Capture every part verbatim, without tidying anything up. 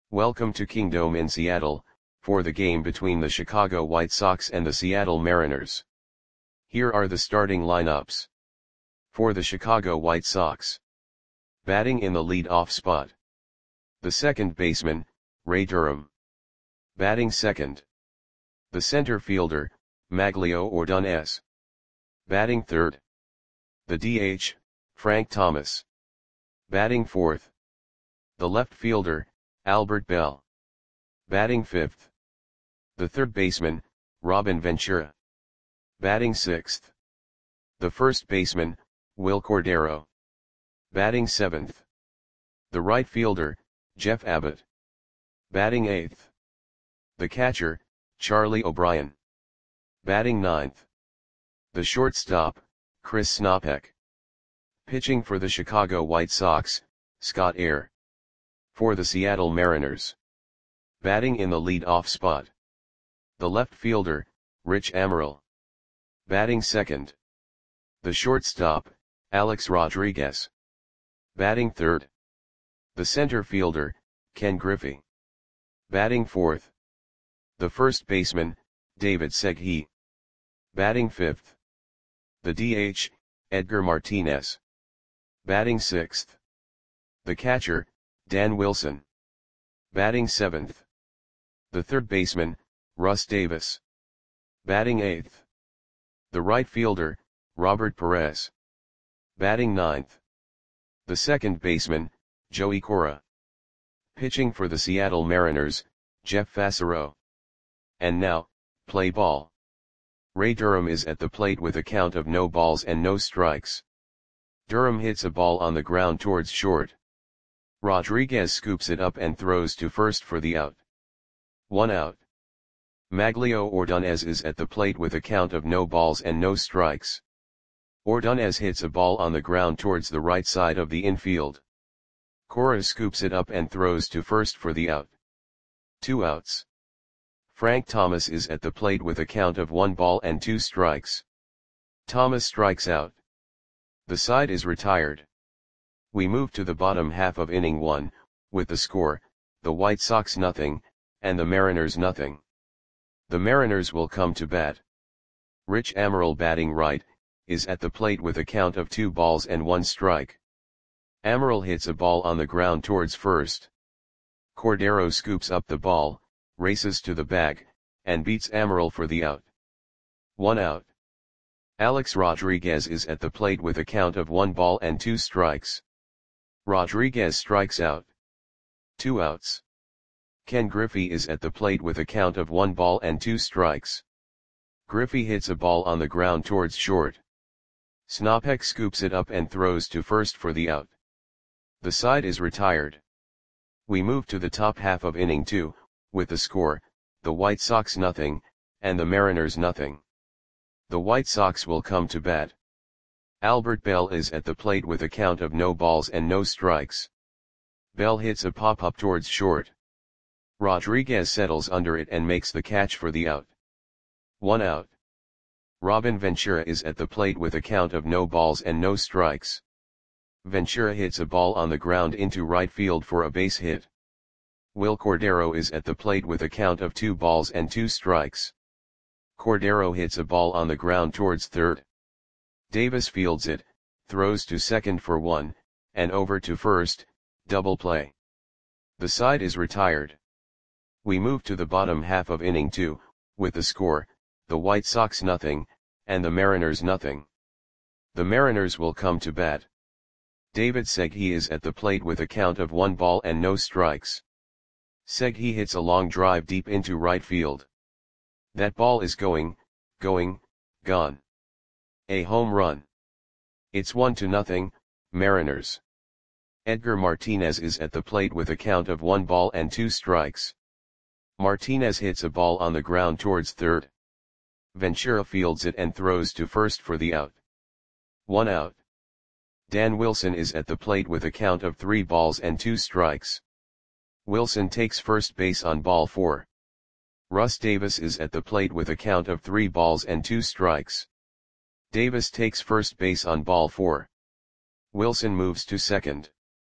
Welcome to Kingdome in Seattle, for the game between the Chicago White Sox and the Seattle Mariners. Here are the starting lineups. For the Chicago White Sox. Batting in the lead-off spot. The second baseman, Ray Durham. Batting second. The center fielder, Maglio Ordonez. Batting third. The D H, Frank Thomas. Batting fourth. The left fielder, Albert Belle. Batting fifth. The third baseman, Robin Ventura. Batting sixth. The first baseman, Wil Cordero. Batting seventh. The right fielder, Jeff Abbott. Batting eighth. The catcher, Charlie O'Brien. Batting ninth. The shortstop, Chris Snopek. Pitching for the Chicago White Sox, Scott Air. For the Seattle Mariners. Batting in the lead-off spot. The left fielder, Rich Amaral. Batting second. The shortstop, Alex Rodriguez. Batting third. The center fielder, Ken Griffey. Batting fourth. The first baseman, David Segui. Batting fifth. The D H, Edgar Martinez. Batting sixth. The catcher, Dan Wilson. Batting seventh. The third baseman, Russ Davis. Batting eighth. The right fielder, Robert Perez. Batting ninth. The second baseman, Joey Cora. Pitching for the Seattle Mariners, Jeff Fassero. And now, play ball. Ray Durham is at the plate with a count of no balls and no strikes. Durham hits a ball on the ground towards short. Rodriguez scoops it up and throws to first for the out. One out. Maglio Ordonez is at the plate with a count of no balls and no strikes. Ordonez hits a ball on the ground towards the right side of the infield. Cora scoops it up and throws to first for the out. Two outs. Frank Thomas is at the plate with a count of one ball and two strikes. Thomas strikes out. The side is retired. We move to the bottom half of inning one, with the score, the White Sox nothing, and the Mariners nothing. The Mariners will come to bat. Rich Amaral batting right, is at the plate with a count of two balls and one strike. Amaral hits a ball on the ground towards first. Cordero scoops up the ball, races to the bag, and beats Amaral for the out. One out. Alex Rodriguez is at the plate with a count of one ball and two strikes. Rodriguez strikes out. Two outs. Ken Griffey is at the plate with a count of one ball and two strikes. Griffey hits a ball on the ground towards short. Snopek scoops it up and throws to first for the out. The side is retired. We move to the top half of inning two, with the score, the White Sox nothing, and the Mariners nothing. The White Sox will come to bat. Albert Belle is at the plate with a count of no balls and no strikes. Belle hits a pop-up towards short. Rodriguez settles under it and makes the catch for the out. One out. Robin Ventura is at the plate with a count of no balls and no strikes. Ventura hits a ball on the ground into right field for a base hit. Wil Cordero is at the plate with a count of two balls and two strikes. Cordero hits a ball on the ground towards third. Davis fields it, throws to second for one, and over to first, double play. The side is retired. We move to the bottom half of inning two, with the score, the White Sox nothing, and the Mariners nothing. The Mariners will come to bat. David Segui is at the plate with a count of one ball and no strikes. Segui hits a long drive deep into right field. That ball is going, going, gone. A home run. It's one to nothing, Mariners. Edgar Martinez is at the plate with a count of one ball and two strikes. Martinez hits a ball on the ground towards third. Ventura fields it and throws to first for the out. One out. Dan Wilson is at the plate with a count of three balls and two strikes. Wilson takes first base on ball four. Russ Davis is at the plate with a count of three balls and two strikes. Davis takes first base on ball four. Wilson moves to second.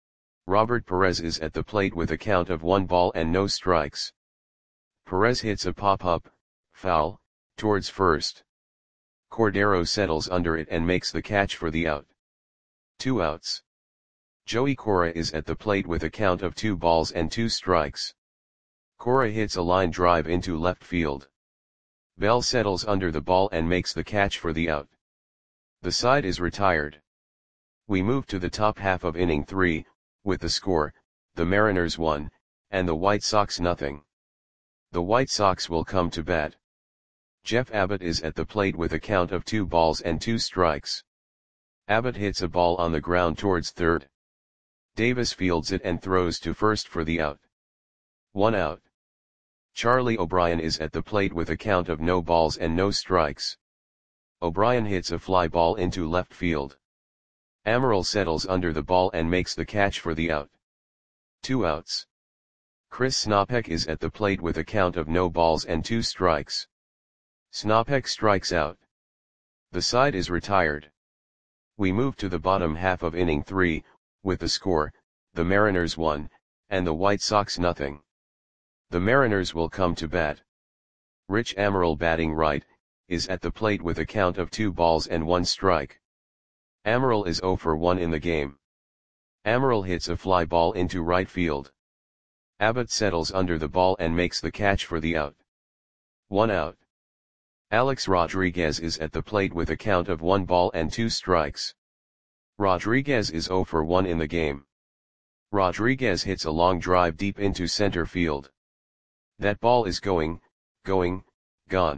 Robert Perez is at the plate with a count of one ball and no strikes. Perez hits a pop-up, foul, towards first. Cordero settles under it and makes the catch for the out. Two outs. Joey Cora is at the plate with a count of two balls and two strikes. Cora hits a line drive into left field. Bell settles under the ball and makes the catch for the out. The side is retired. We move to the top half of inning three, with the score, the Mariners one, and the White Sox nothing. The White Sox will come to bat. Jeff Abbott is at the plate with a count of two balls and two strikes. Abbott hits a ball on the ground towards third. Davis fields it and throws to first for the out. One out. Charlie O'Brien is at the plate with a count of no balls and no strikes. O'Brien hits a fly ball into left field. Amaral settles under the ball and makes the catch for the out. Two outs. Chris Snopek is at the plate with a count of no balls and two strikes. Snopek strikes out. The side is retired. We move to the bottom half of inning three, with the score, the Mariners one, and the White Sox nothing. The Mariners will come to bat. Rich Amaral, batting right, is at the plate with a count of two balls and one strike. Amaral is zero for one in the game. Amaral hits a fly ball into right field. Abbott settles under the ball and makes the catch for the out. One out. Alex Rodriguez is at the plate with a count of one ball and two strikes. Rodriguez is zero for one in the game. Rodriguez hits a long drive deep into center field. That ball is going, going, gone.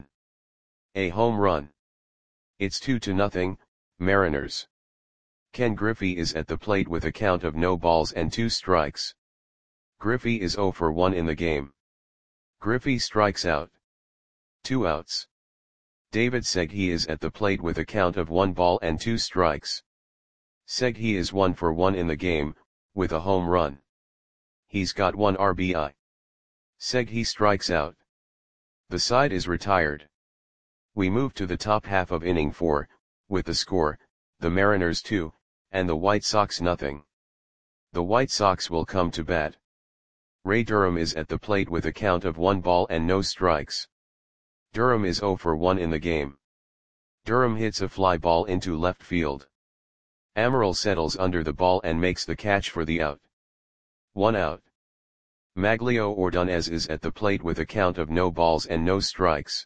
A home run. It's two to nothing, Mariners. Ken Griffey is at the plate with a count of no balls and two strikes. Griffey is zero for one in the game. Griffey strikes out. Two outs. David Segui is at the plate with a count of one ball and two strikes. Segui is one for one in the game, with a home run. He's got one R B I. Segui strikes out. The side is retired. We move to the top half of inning four, with the score, the Mariners two, and the White Sox nothing. The White Sox will come to bat. Ray Durham is at the plate with a count of one ball and no strikes. Durham is zero for one in the game. Durham hits a fly ball into left field. Amaral settles under the ball and makes the catch for the out. One out. Maglio Ordonez is at the plate with a count of no balls and no strikes.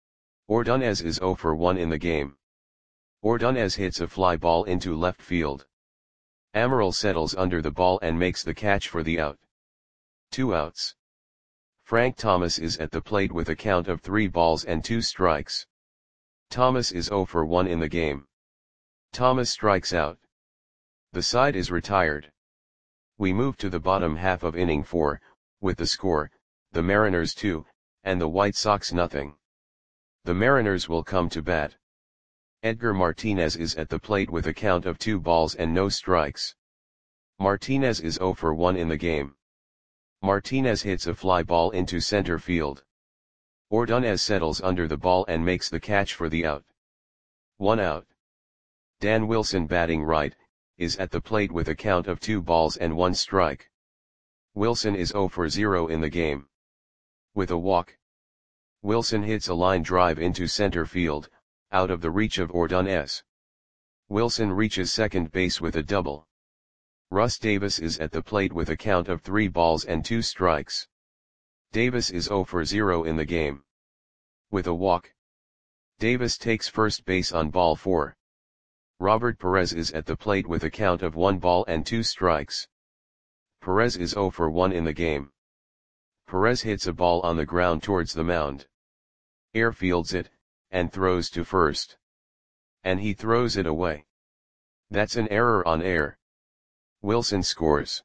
Ordonez is zero for one in the game. Ordonez hits a fly ball into left field. Amaral settles under the ball and makes the catch for the out. Two outs. Frank Thomas is at the plate with a count of three balls and two strikes. Thomas is zero for one in the game. Thomas strikes out. The side is retired. We move to the bottom half of inning four, with the score, the Mariners two, and the White Sox nothing. The Mariners will come to bat. Edgar Martinez is at the plate with a count of two balls and no strikes. Martinez is zero for one in the game. Martinez hits a fly ball into center field. Ordonez settles under the ball and makes the catch for the out. One out. Dan Wilson, batting right, is at the plate with a count of two balls and one strike. Wilson is zero for zero in the game. With a walk. Wilson hits a line drive into center field, out of the reach of Ordonez. Wilson reaches second base with a double. Russ Davis is at the plate with a count of three balls and two strikes. Davis is zero for zero in the game. With a walk. Davis takes first base on ball four. Robert Perez is at the plate with a count of one ball and two strikes. Perez is zero for one in the game. Perez hits a ball on the ground towards the mound. Air fields it, and throws to first. And he throws it away. That's an error on air. Wilson scores.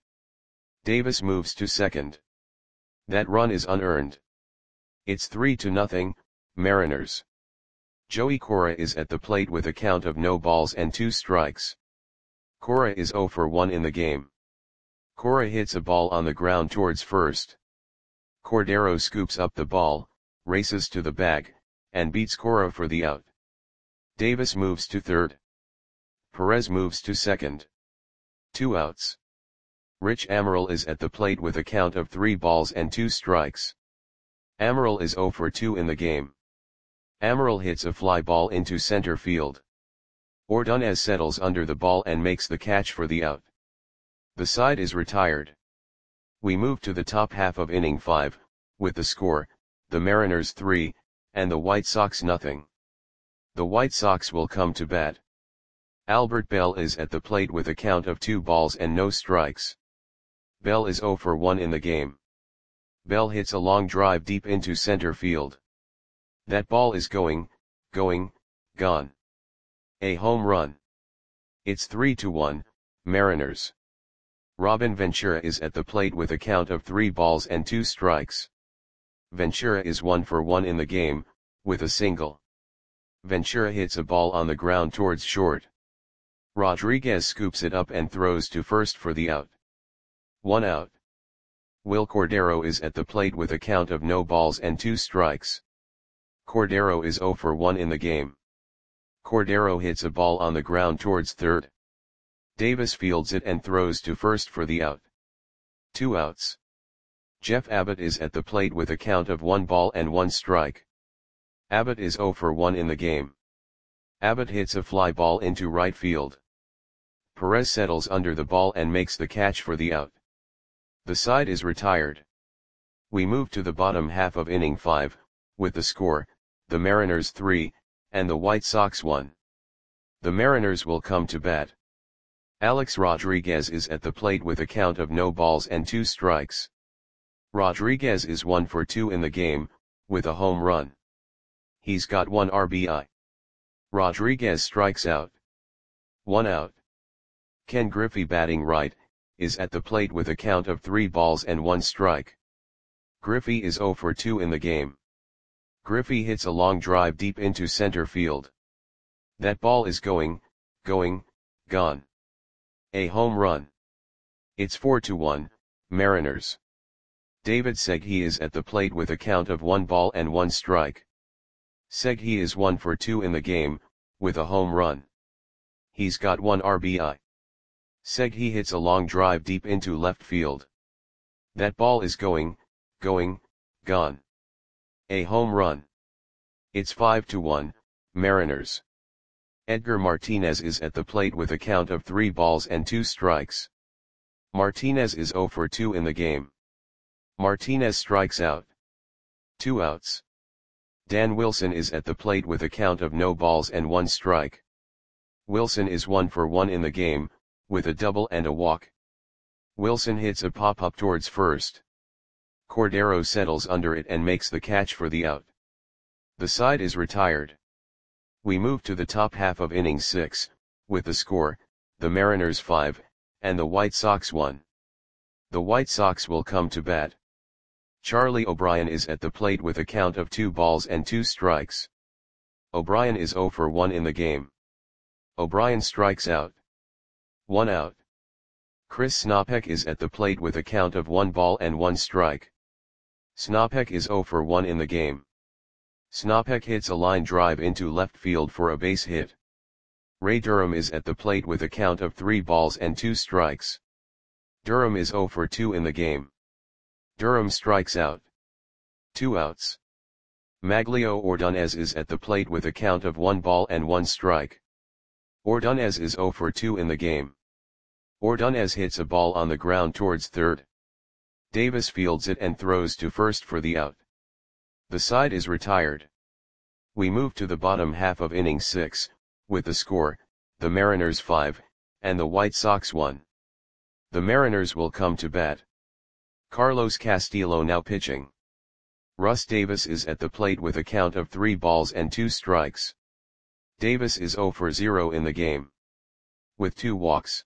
Davis moves to second. That run is unearned. It's three to nothing, Mariners. Joey Cora is at the plate with a count of no balls and two strikes. Cora is zero for one in the game. Cora hits a ball on the ground towards first. Cordero scoops up the ball, races to the bag, and beats Cora for the out. Davis moves to third. Perez moves to second. Two outs. Rich Amaral is at the plate with a count of three balls and two strikes. Amaral is zero for two in the game. Amaral hits a fly ball into center field. Ordonez settles under the ball and makes the catch for the out. The side is retired. We move to the top half of inning five, with the score, the Mariners three, and the White Sox nothing. The White Sox will come to bat. Albert Bell is at the plate with a count of two balls and no strikes. Bell is zero for one in the game. Bell hits a long drive deep into center field. That ball is going, going, gone. A home run. It's three to one, Mariners. Robin Ventura is at the plate with a count of three balls and two strikes. Ventura is one for one in the game, with a single. Ventura hits a ball on the ground towards short. Rodriguez scoops it up and throws to first for the out. One out. Will Cordero is at the plate with a count of no balls and two strikes. Cordero is zero for one in the game. Cordero hits a ball on the ground towards third. Davis fields it and throws to first for the out. Two outs. Jeff Abbott is at the plate with a count of one ball and one strike. Abbott is zero for one in the game. Abbott hits a fly ball into right field. Perez settles under the ball and makes the catch for the out. The side is retired. We move to the bottom half of inning five, with the score, the Mariners three, and the White Sox one. The Mariners will come to bat. Alex Rodriguez is at the plate with a count of no balls and two strikes. Rodriguez is one for two in the game, with a home run. He's got one R B I. Rodriguez strikes out. One out. Ken Griffey, batting right, is at the plate with a count of three balls and one strike. Griffey is zero for two in the game. Griffey hits a long drive deep into center field. That ball is going, going, gone. A home run. It's four to one, Mariners. David Segui is at the plate with a count of one ball and one strike. Segui is one for two in the game, with a home run. He's got one R B I. Segui hits a long drive deep into left field. That ball is going, going, gone. A home run. It's five to one, Mariners. Edgar Martinez is at the plate with a count of three balls and two strikes. Martinez is zero for two in the game. Martinez strikes out. Two outs. Dan Wilson is at the plate with a count of no balls and one strike. Wilson is one for one in the game, with a double and a walk. Wilson hits a pop-up towards first. Cordero settles under it and makes the catch for the out. The side is retired. We move to the top half of inning six, with the score, the Mariners five, and the White Sox one. The White Sox will come to bat. Charlie O'Brien is at the plate with a count of two balls and two strikes. O'Brien is zero for one in the game. O'Brien strikes out. One out. Chris Snopek is at the plate with a count of one ball and one strike. Snopek is zero for one in the game. Snopek hits a line drive into left field for a base hit. Ray Durham is at the plate with a count of three balls and two strikes. Durham is zero for two in the game. Durham strikes out. Two outs. Maglio Ordonez is at the plate with a count of one ball and one strike. Ordonez is zero for two in the game. Ordonez hits a ball on the ground towards third. Davis fields it and throws to first for the out. The side is retired. We move to the bottom half of inning six, with the score, the Mariners five, and the White Sox one. The Mariners will come to bat. Carlos Castillo now pitching. Russ Davis is at the plate with a count of three balls and two strikes. Davis is zero for zero in the game. With two walks.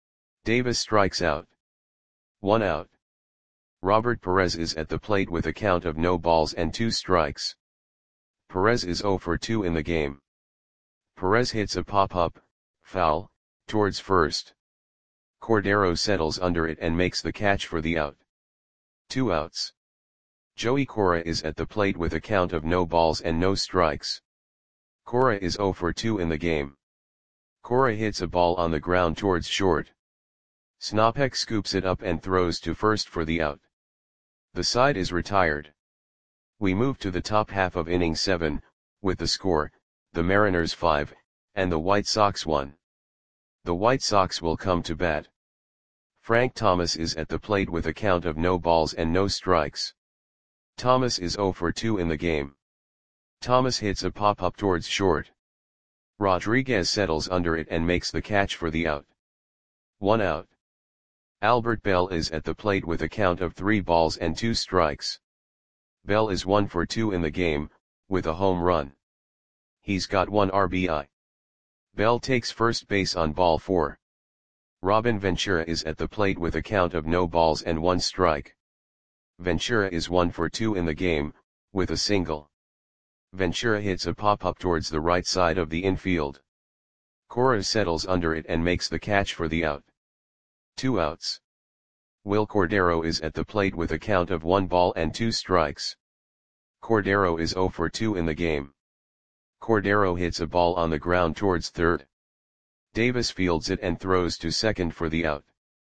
Davis strikes out. One out. Robert Perez is at the plate with a count of no balls and two strikes. Perez is zero for two in the game. Perez hits a pop-up, foul, towards first. Cordero settles under it and makes the catch for the out. Two outs. Joey Cora is at the plate with a count of no balls and no strikes. Cora is zero for two in the game. Cora hits a ball on the ground towards short. Snopek scoops it up and throws to first for the out. The side is retired. We move to the top half of inning seven, with the score, the Mariners five, and the White Sox one. The White Sox will come to bat. Frank Thomas is at the plate with a count of no balls and no strikes. Thomas is oh for two in the game. Thomas hits a pop-up towards short. Rodriguez settles under it and makes the catch for the out. One out. Albert Bell is at the plate with a count of three balls and two strikes. Bell is one for two in the game, with a home run. He's got one R B I. Bell takes first base on ball four. Robin Ventura is at the plate with a count of no balls and one strike. Ventura is one for two in the game, with a single. Ventura hits a pop-up towards the right side of the infield. Cora settles under it and makes the catch for the out. Two outs. Will Cordero is at the plate with a count of one ball and two strikes. Cordero is oh for two in the game. Cordero hits a ball on the ground towards third. Davis fields it and throws to second for the out.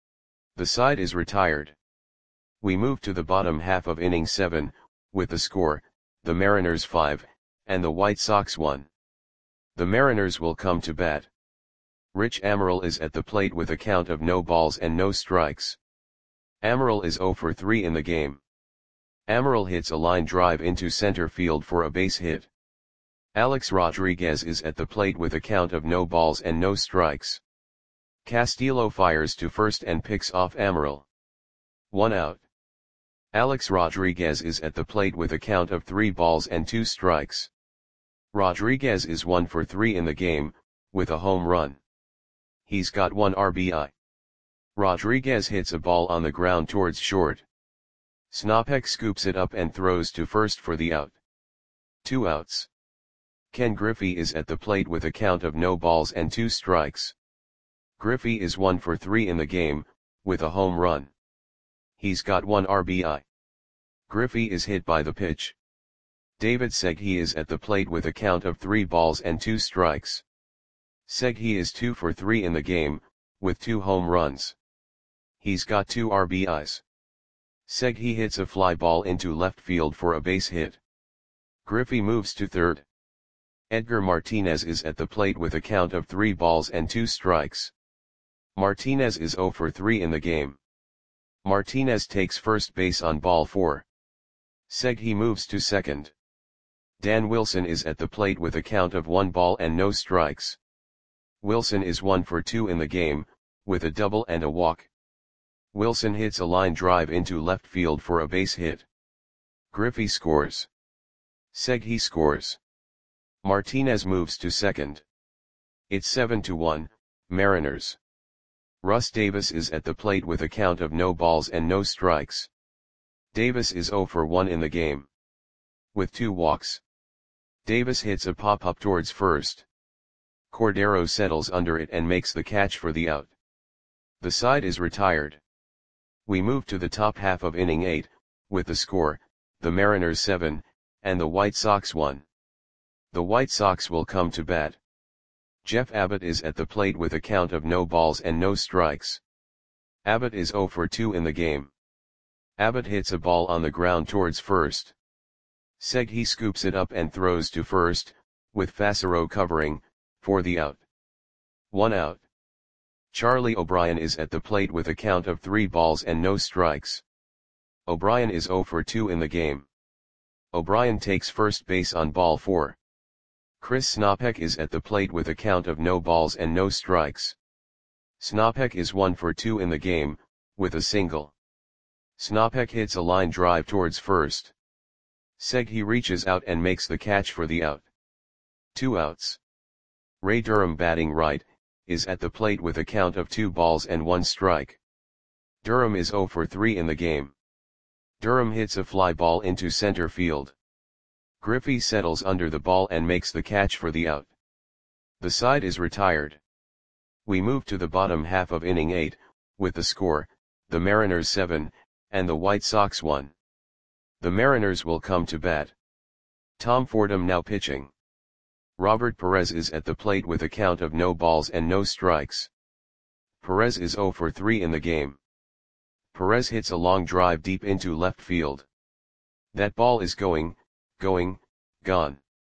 The side is retired. We move to the bottom half of inning seven, with the score, the Mariners five, and the White Sox one. The Mariners will come to bat. Rich Amaral is at the plate with a count of no balls and no strikes. Amaral is oh for three in the game. Amaral hits a line drive into center field for a base hit. Alex Rodriguez is at the plate with a count of no balls and no strikes. Castillo fires to first and picks off Amaral. One out. Alex Rodriguez is at the plate with a count of three balls and two strikes. Rodriguez is one for three in the game, with a home run. He's got one R B I. Rodriguez hits a ball on the ground towards short. Snopek scoops it up and throws to first for the out. Two outs. Ken Griffey is at the plate with a count of no balls and two strikes. Griffey is one for three in the game, with a home run. He's got one R B I. Griffey is hit by the pitch. David Segui is at the plate with a count of three balls and two strikes. Segui is two for three in the game, with two home runs. He's got two R B Is. Segui hits a fly ball into left field for a base hit. Griffey moves to third. Edgar Martinez is at the plate with a count of three balls and two strikes. Martinez is oh for three in the game. Martinez takes first base on ball four. Segui moves to second. Dan Wilson is at the plate with a count of one ball and no strikes. Wilson is one for two in the game, with a double and a walk. Wilson hits a line drive into left field for a base hit. Griffey scores. Segui scores. Martinez moves to second. It's seven to one, Mariners. Russ Davis is at the plate with a count of no balls and no strikes. Davis is oh for one in the game. With two walks. Davis hits a pop-up towards first. Cordero settles under it and makes the catch for the out. The side is retired. We move to the top half of inning eight, with the score, the Mariners seven, and the White Sox one. The White Sox will come to bat. Jeff Abbott is at the plate with a count of no balls and no strikes. Abbott is oh for two in the game. Abbott hits a ball on the ground towards first. Segui scoops it up and throws to first, with Fassero covering, for the out. One out. Charlie O'Brien is at the plate with a count of three balls and no strikes. O'Brien is oh for two in the game. O'Brien takes first base on ball four. Chris Snopek is at the plate with a count of no balls and no strikes. Snopek is one for two in the game, with a single. Snopek hits a line drive towards first. Segui reaches out and makes the catch for the out. Two outs. Ray Durham, batting right, is at the plate with a count of two balls and one strike. Durham is oh for three in the game. Durham hits a fly ball into center field. Griffey settles under the ball and makes the catch for the out. The side is retired. We move to the bottom half of inning eight, with the score, the Mariners seven, and the White Sox one. The Mariners will come to bat. Tom Fordham now pitching. Robert Perez is at the plate with a count of no balls and no strikes. Perez is zero for three in the game. Perez hits a long drive deep into left field. That ball is going, going, gone.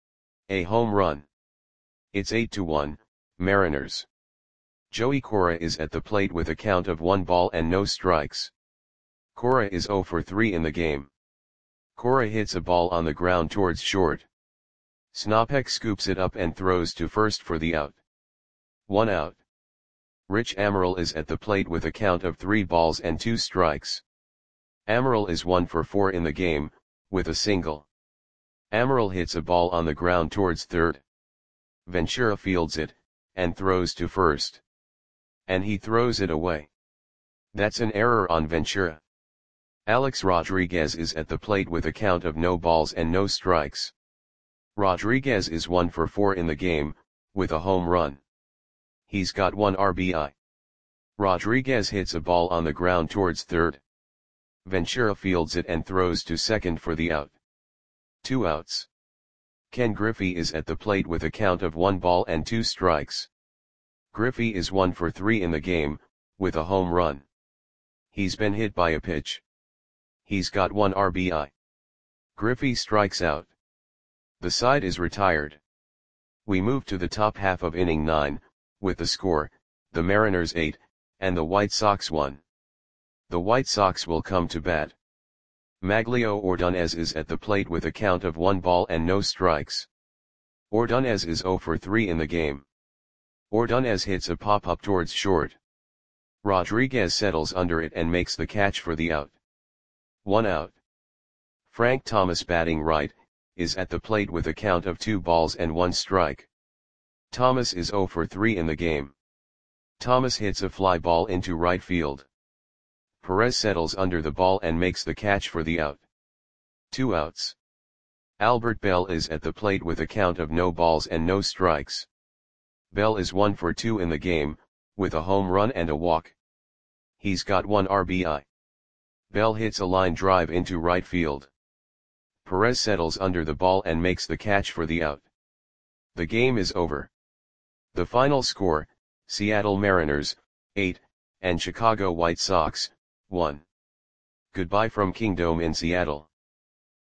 A home run. It's eight to one, Mariners. Joey Cora is at the plate with a count of one ball and no strikes. Cora is zero for three in the game. Cora hits a ball on the ground towards short. Snopek scoops it up and throws to first for the out. One out. Rich Amaral is at the plate with a count of three balls and two strikes. Amaral is one for four in the game, with a single. Amaral hits a ball on the ground towards third. Ventura fields it, and throws to first. And he throws it away. That's an error on Ventura. Alex Rodriguez is at the plate with a count of no balls and no strikes. Rodriguez is one for four in the game, with a home run. He's got one R B I. Rodriguez hits a ball on the ground towards third. Ventura fields it and throws to second for the out. Two outs. Ken Griffey is at the plate with a count of one ball and two strikes. Griffey is one for three in the game, with a home run. He's been hit by a pitch. He's got one R B I. Griffey strikes out. The side is retired. We move to the top half of inning nine, with the score, the Mariners eight, and the White Sox one. The White Sox will come to bat. Maglio Ordonez is at the plate with a count of one ball and no strikes. Ordonez is zero for three in the game. Ordonez hits a pop-up towards short. Rodriguez settles under it and makes the catch for the out. One out. Frank Thomas, batting right, is at the plate with a count of two balls and one strike. Thomas is zero for three in the game. Thomas hits a fly ball into right field. Perez settles under the ball and makes the catch for the out. Two outs. Albert Bell is at the plate with a count of no balls and no strikes. Bell is one for two in the game, with a home run and a walk. He's got one R B I. Bell hits a line drive into right field. Perez settles under the ball and makes the catch for the out. The game is over. The final score, Seattle Mariners, eight, and Chicago White Sox, one. Goodbye from Kingdome in Seattle.